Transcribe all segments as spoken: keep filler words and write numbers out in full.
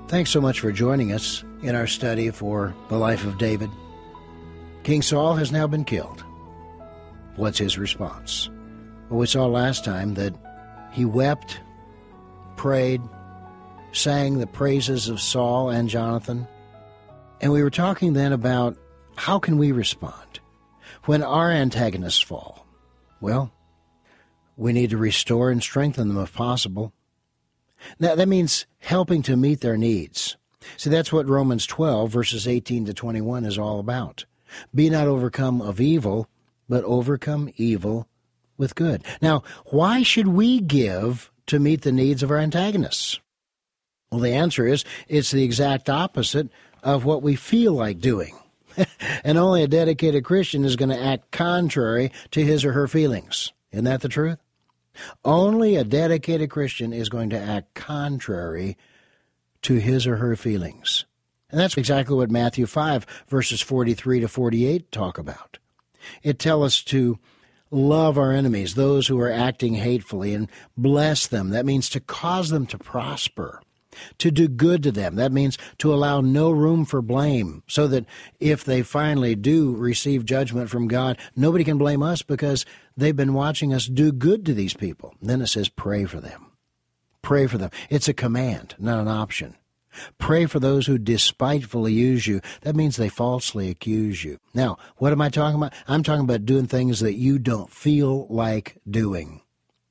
Thanks so much for joining us in our study for the life of David. King Saul has now been killed. What's his response? Well, we saw last time that he wept, prayed, sang the praises of Saul and Jonathan. And we were talking then about how can we respond when our antagonists fall. Well, we need to restore and strengthen them if possible. Now, that means helping to meet their needs. See, that's what Romans twelve, verses eighteen to twenty-one is all about. Be not overcome of evil, but overcome evil with good. Now, why should we give to meet the needs of our antagonists? Well, the answer is it's the exact opposite of what we feel like doing. And only a dedicated Christian is going to act contrary to his or her feelings. Isn't that the truth? Only a dedicated Christian is going to act contrary to his or her feelings. And that's exactly what Matthew five, verses forty-three to forty-eight talk about. It tells us to love our enemies, those who are acting hatefully, and bless them. That means to cause them to prosper, to do good to them. That means to allow no room for blame, so that if they finally do receive judgment from God, nobody can blame us because they've been watching us do good to these people. Then it says pray for them. Pray for them. It's a command, not an option. Pray for those who despitefully use you. That means they falsely accuse you. Now, what am I talking about? I'm talking about doing things that you don't feel like doing.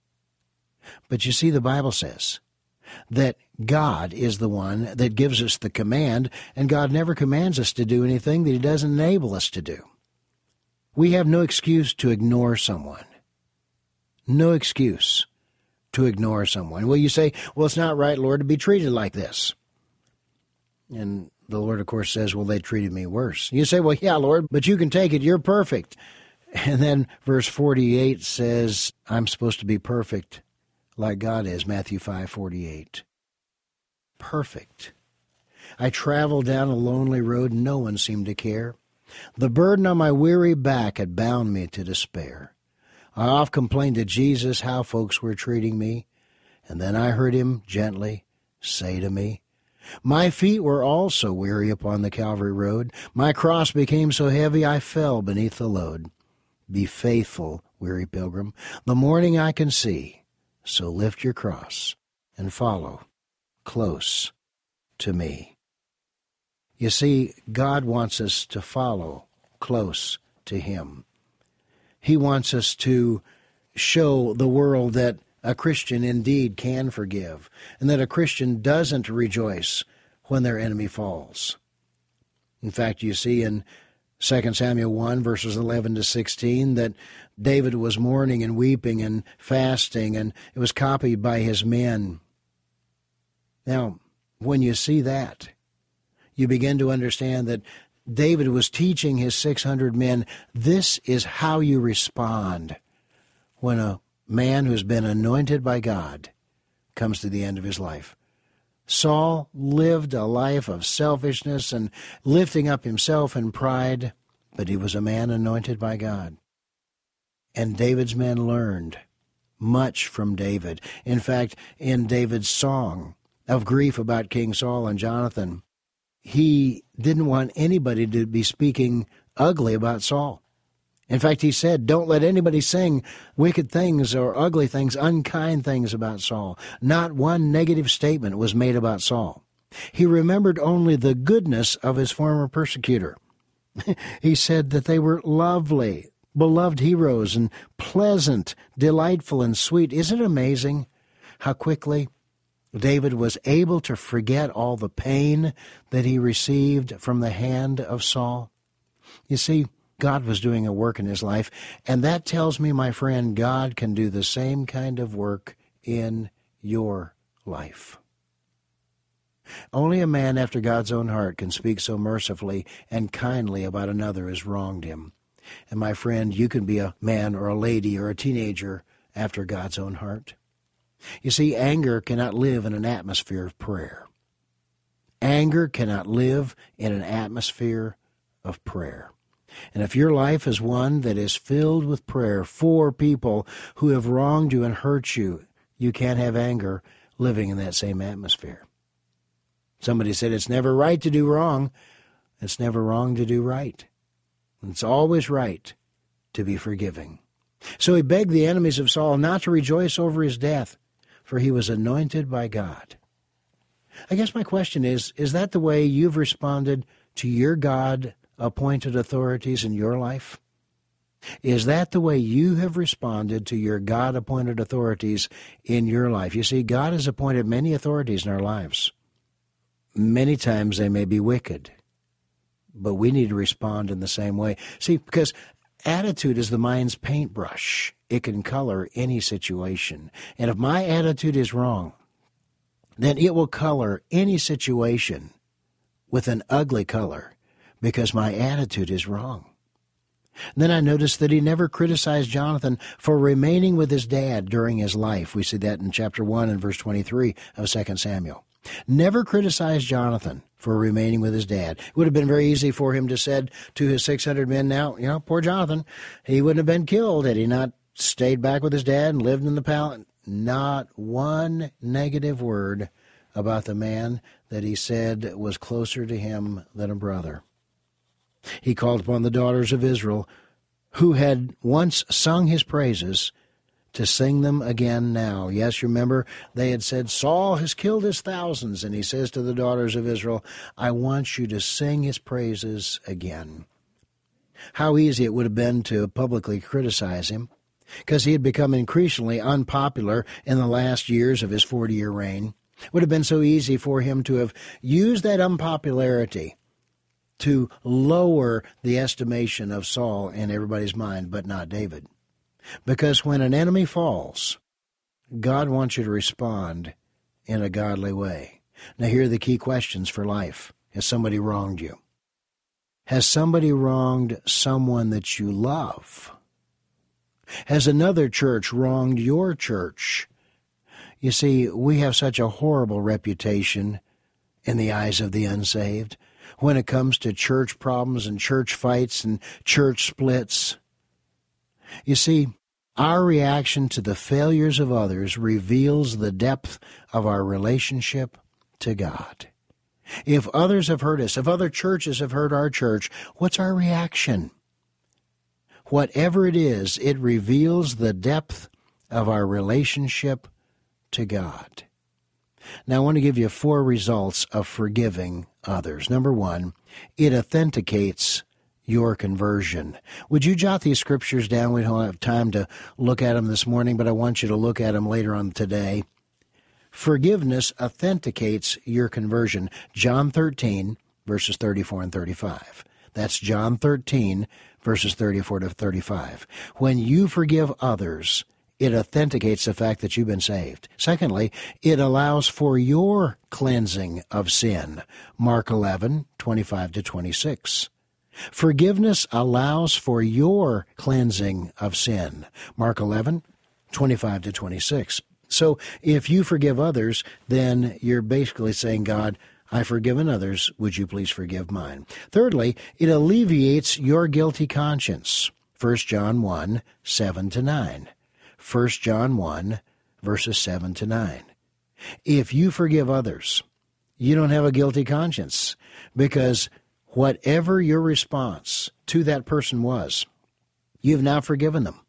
But you see, the Bible says that God is the one that gives us the command, and God never commands us to do anything that he doesn't enable us to do. We have no excuse to ignore someone. No excuse to ignore someone. Well, you say, well, it's not right, Lord, to be treated like this. And the Lord, of course, says, well, they treated me worse. You say, well, yeah, Lord, but you can take it. You're perfect. And then verse forty-eight says, I'm supposed to be perfect like God is, Matthew five forty-eight. Perfect. I traveled down a lonely road, and no one seemed to care. The burden on my weary back had bound me to despair. I oft complained to Jesus how folks were treating me, and then I heard him gently say to me, my feet were also weary upon the Calvary road. My cross became so heavy I fell beneath the load. Be faithful, weary pilgrim, the morning I can see. So lift your cross and follow close to me. You see, God wants us to follow close to him. He wants us to show the world that a Christian indeed can forgive, and that a Christian doesn't rejoice when their enemy falls. In fact, you see in Second Samuel one, verses eleven to sixteen, that David was mourning and weeping and fasting, and it was copied by his men. Now, when you see that, you begin to understand that David was teaching his six hundred men, this is how you respond when a man who's been anointed by God comes to the end of his life. Saul lived a life of selfishness and lifting up himself in pride, but he was a man anointed by God. And David's men learned much from David. In fact, in David's song of grief about King Saul and Jonathan, he didn't want anybody to be speaking ugly about Saul. In fact, he said, don't let anybody sing wicked things or ugly things, unkind things about Saul. Not one negative statement was made about Saul. He remembered only the goodness of his former persecutor. He said that they were lovely, beloved heroes, and pleasant, delightful, and sweet. Isn't it amazing how quickly David was able to forget all the pain that he received from the hand of Saul? You see, God was doing a work in his life, and that tells me, my friend, God can do the same kind of work in your life. Only a man after God's own heart can speak so mercifully and kindly about another who has wronged him. And my friend, you can be a man or a lady or a teenager after God's own heart. You see, anger cannot live in an atmosphere of prayer. Anger cannot live in an atmosphere of prayer. And if your life is one that is filled with prayer for people who have wronged you and hurt you, you can't have anger living in that same atmosphere. Somebody said it's never right to do wrong. It's never wrong to do right. It's always right to be forgiving. So he begged the enemies of Saul not to rejoice over his death, for he was anointed by God. I guess my question is, is that the way you've responded to your God-appointed authorities in your life? Is that the way you have responded to your God-appointed authorities in your life? You see, God has appointed many authorities in our lives. Many times they may be wicked, but we need to respond in the same way. See, because attitude is the mind's paintbrush. It can color any situation. And if my attitude is wrong, then it will color any situation with an ugly color because my attitude is wrong. Then I noticed that he never criticized Jonathan for remaining with his dad during his life. We see that in chapter one and verse twenty-three of Second Samuel. Never criticized Jonathan for remaining with his dad. It would have been very easy for him to said to his six hundred men, now, you know, poor Jonathan, he wouldn't have been killed had he not stayed back with his dad and lived in the palace. Not one negative word about the man that he said was closer to him than a brother. He called upon the daughters of Israel, who had once sung his praises, to sing them again now. Yes, remember, they had said, Saul has killed his thousands, and he says to the daughters of Israel, I want you to sing his praises again. How easy it would have been to publicly criticize him, because he had become increasingly unpopular in the last years of his forty-year reign. It would have been so easy for him to have used that unpopularity to lower the estimation of Saul in everybody's mind, but not David. Because when an enemy falls, God wants you to respond in a godly way. Now, here are the key questions for life. Has somebody wronged you? Has somebody wronged someone that you love? Has another church wronged your church? You see, we have such a horrible reputation in the eyes of the unsaved when it comes to church problems and church fights and church splits. You see, our reaction to the failures of others reveals the depth of our relationship to God. If others have hurt us, if other churches have hurt our church, what's our reaction? Whatever it is, it reveals the depth of our relationship to God. Now, I want to give you four results of forgiving others. Number one, it authenticates your conversion. Would you jot these scriptures down? We don't have time to look at them this morning, but I want you to look at them later on today. Forgiveness authenticates your conversion. John thirteen, verses thirty-four and thirty-five. That's John thirteen, verses thirty-four to thirty-five. When you forgive others, it authenticates the fact that you've been saved. Secondly, it allows for your cleansing of sin. Mark eleven, twenty-five to twenty-six. Forgiveness allows for your cleansing of sin. Mark eleven, twenty-five to twenty-six. So if you forgive others, then you're basically saying, God, I've forgiven others. Would you please forgive mine? Thirdly, it alleviates your guilty conscience. First John one, seven to nine. First John one, verses seven to nine. If you forgive others, you don't have a guilty conscience, because whatever your response to that person was, you've now forgiven them,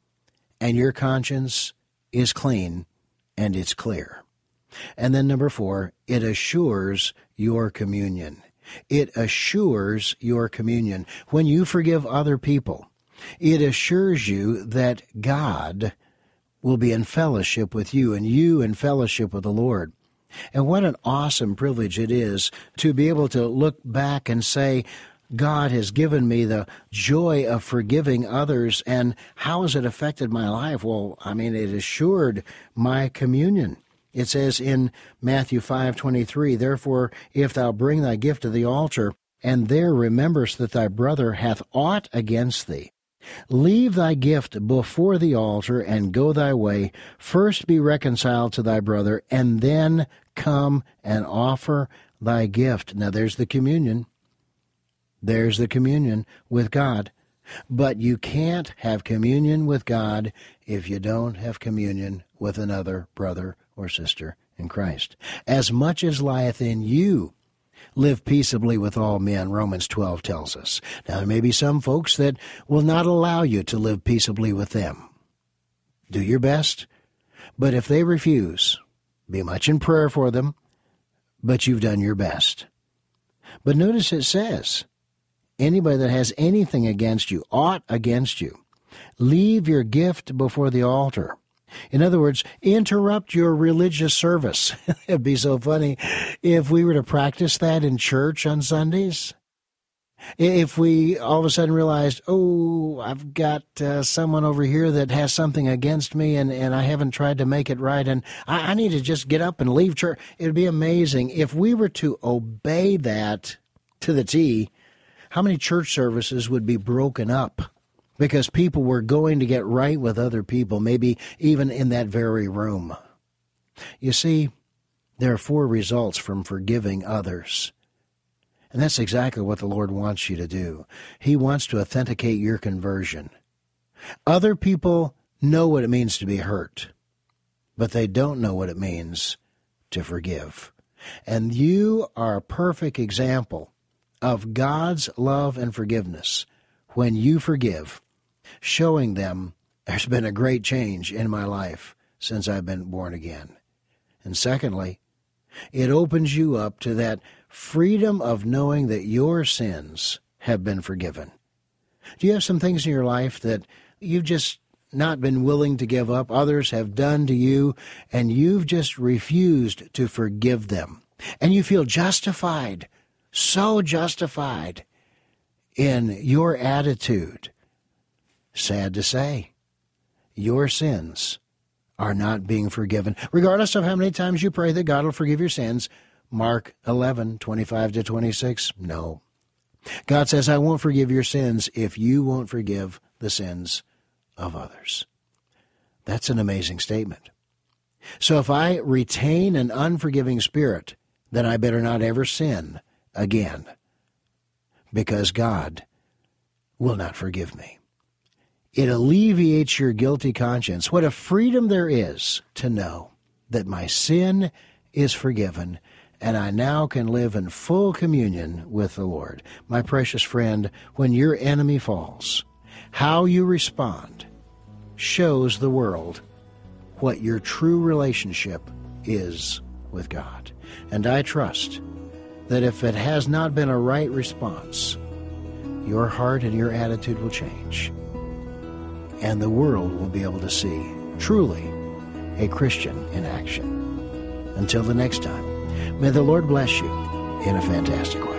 and your conscience is clean and it's clear. And then number four, it assures your communion. It assures your communion. When you forgive other people, it assures you that God will be in fellowship with you, and you in fellowship with the Lord. And what an awesome privilege it is to be able to look back and say, God has given me the joy of forgiving others, and how has it affected my life? Well, I mean, it assured my communion. It says in Matthew five twenty-three, therefore, if thou bring thy gift to the altar, and there rememberest that thy brother hath aught against thee, leave thy gift before the altar, and go thy way. First be reconciled to thy brother, and then come and offer thy gift. Now there's the communion. There's the communion with God. But you can't have communion with God if you don't have communion with another brother or sister in Christ. As much as lieth in you, live peaceably with all men, Romans twelve tells us. Now, there may be some folks that will not allow you to live peaceably with them. Do your best, but if they refuse, be much in prayer for them, but you've done your best. But notice it says, anybody that has anything against you, aught against you, leave your gift before the altar. In other words, interrupt your religious service. It'd be so funny if we were to practice that in church on Sundays. If we all of a sudden realized, oh, I've got uh, someone over here that has something against me and, and I haven't tried to make it right, and I, I need to just get up and leave church. It would be amazing if we were to obey that to the T. How many church services would be broken up because people were going to get right with other people, maybe even in that very room? You see, there are four results from forgiving others. And that's exactly what the Lord wants you to do. He wants to authenticate your conversion. Other people know what it means to be hurt, but they don't know what it means to forgive. And you are a perfect example of God's love and forgiveness when you forgive, showing them there's been a great change in my life since I've been born again. And secondly, it opens you up to that freedom of knowing that your sins have been forgiven. Do you have some things in your life that you've just not been willing to give up, others have done to you, and you've just refused to forgive them? And you feel justified, so justified in your attitude. Sad to say, your sins are not being forgiven. Regardless of how many times you pray that God will forgive your sins, Mark eleven, twenty-five to twenty-six, no. God says, I won't forgive your sins if you won't forgive the sins of others. That's an amazing statement. So if I retain an unforgiving spirit, then I better not ever sin again, because God will not forgive me. It alleviates your guilty conscience. What a freedom there is to know that my sin is forgiven, and I now can live in full communion with the Lord. My precious friend, when your enemy falls, how you respond shows the world what your true relationship is with God. And I trust that if it has not been a right response, your heart and your attitude will change, and the world will be able to see truly a Christian in action. Until the next time, may the Lord bless you in a fantastic way.